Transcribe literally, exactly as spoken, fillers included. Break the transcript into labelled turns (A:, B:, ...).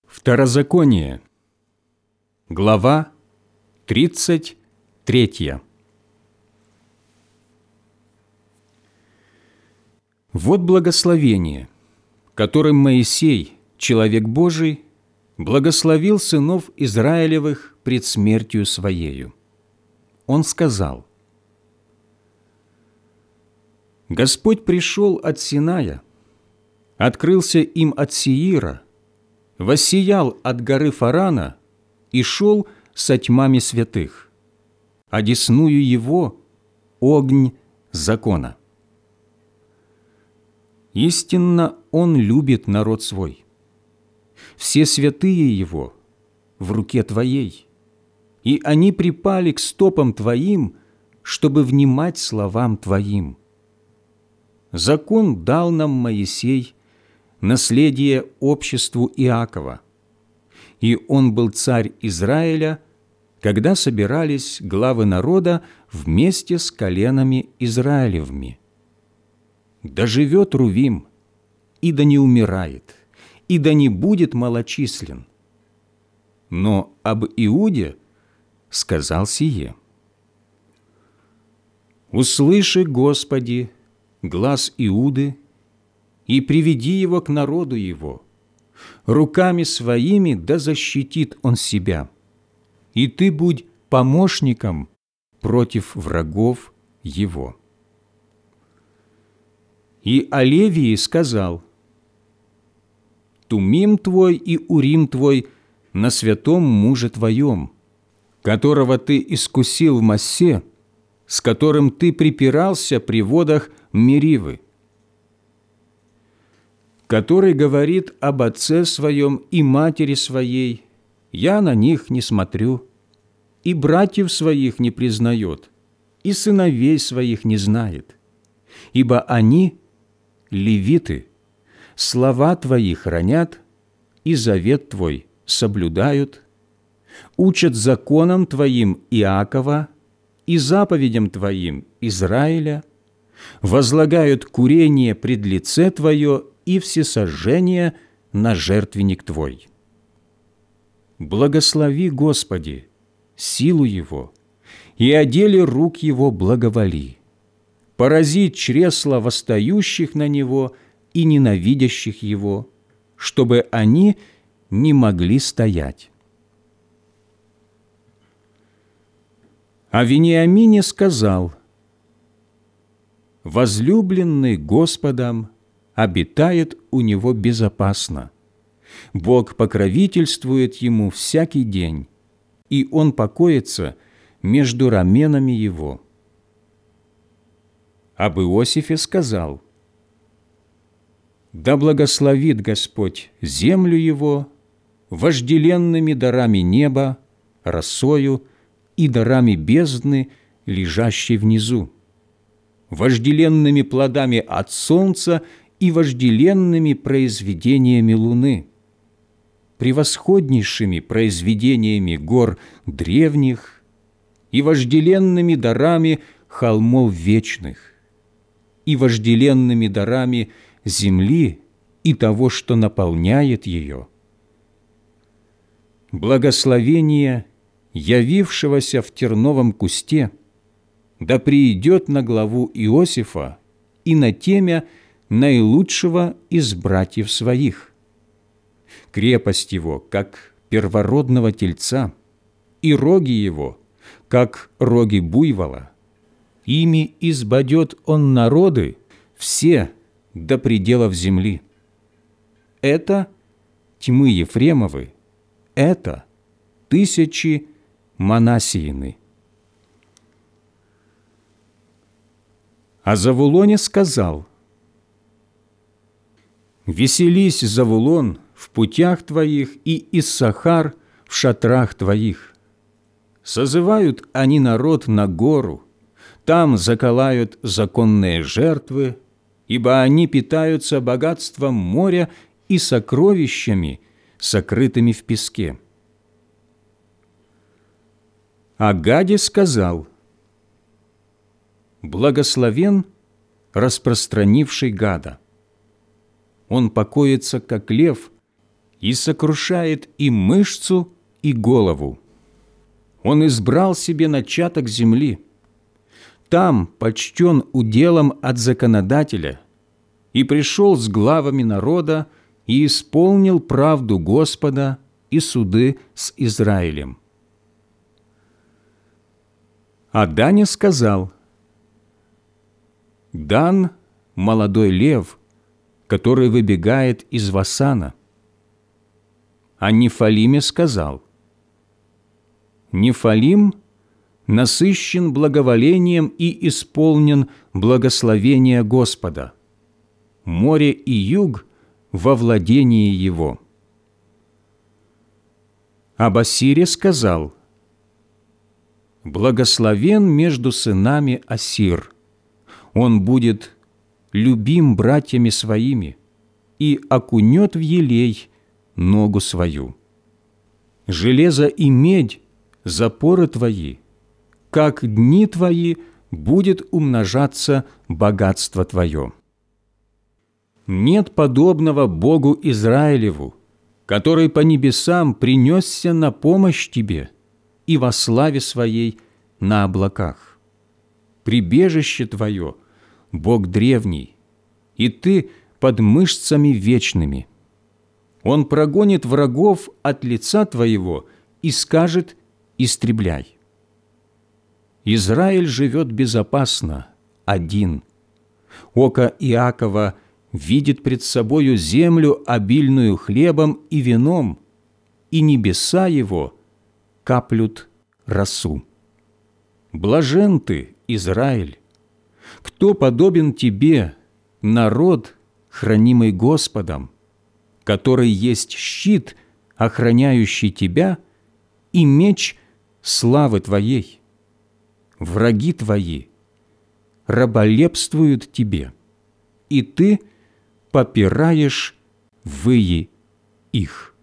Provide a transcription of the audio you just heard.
A: Второзаконие, глава тридцать третья. Вот благословение, которым Моисей, человек Божий, благословил сынов Израилевых пред смертью Своею. Он сказал: «Господь пришел от Синая, открылся им от Сеира, воссиял от горы Фарана и шел со тьмами святых, одесную Его огонь закона. Истинно Он любит народ свой. Все святые Его в руке Твоей, и они припали к стопам Твоим, чтобы внимать словам Твоим. Закон дал нам Моисей, наследие обществу Иакова, и он был царь Израиля, когда собирались главы народа вместе с коленами Израилевыми. Да живет Рувим, и да не умирает, и да не будет малочислен. Но об Иуде сказал сие: «Услыши, Господи, глас Иуды, и приведи его к народу его. Руками своими да защитит он себя, и ты будь помощником против врагов его». И о Левии сказал: «Тумим твой и Урим твой на святом муже твоем, которого ты искусил в Массе, с которым ты припирался при водах Меривы, который говорит об отце своем и матери своей: я на них не смотрю, и братьев своих не признает, и сыновей своих не знает, ибо они, левиты, слова твои хранят, и завет твой соблюдают, учат законам твоим Иакова и заповедям твоим Израиля, возлагают курение пред лице твое и всесожжение на жертвенник Твой. Благослови, Господи, силу Его, и о деле рук Его благоволи. Порази чресла восстающих на Него и ненавидящих Его, чтобы они не могли стоять». О Вениамине сказал: «Возлюбленный Господом обитает у него безопасно. Бог покровительствует ему всякий день, и он покоится между раменами его». Об Иосифе сказал: «Да благословит Господь землю его вожделенными дарами неба, росою и дарами бездны, лежащей внизу, вожделенными плодами от солнца и вожделенными произведениями луны, превосходнейшими произведениями гор древних и вожделенными дарами холмов вечных, и вожделенными дарами земли и того, что наполняет ее. Благословение явившегося в терновом кусте да приидет на главу Иосифа и на темя наилучшего из братьев своих. Крепость его, как первородного тельца, и роги его, как роги буйвола. Ими избадет он народы все до пределов земли. Это тьмы Ефремовы, это тысячи Манассиины». О Завулоне сказал: «Веселись, Завулон, в путях твоих, и Иссахар в шатрах твоих. Созывают они народ на гору, там заколают законные жертвы, ибо они питаются богатством моря и сокровищами, сокрытыми в песке». О Гаде сказал: «Благословен распространивший Гада. Он покоится, как лев, и сокрушает и мышцу, и голову. Он избрал себе начаток земли. Там почтен уделом от законодателя, и пришел с главами народа, и исполнил правду Господа и суды с Израилем. А Дане сказал: «Дан – молодой лев, который выбегает из Васана». А Нефалиме сказал: «Нефалим насыщен благоволением и исполнен благословения Господа. Море и юг во владении его». Об Ассире сказал: «Благословен между сынами Ассир. Он будет любим братьями своими и окунет в елей ногу свою. Железо и медь – запоры твои, как дни твои будет умножаться богатство твое. Нет подобного Богу Израилеву, который по небесам принесся на помощь тебе и во славе своей на облаках. Прибежище твое – Бог древний, и ты под мышцами вечными. Он прогонит врагов от лица твоего и скажет: истребляй. Израиль живет безопасно, один. Око Иакова видит пред собою землю, обильную хлебом и вином, и небеса его каплют росу. Блажен ты, Израиль! Кто подобен тебе, народ, хранимый Господом, который есть щит, охраняющий тебя, и меч славы твоей? Враги твои раболепствуют тебе, и ты попираешь выи их».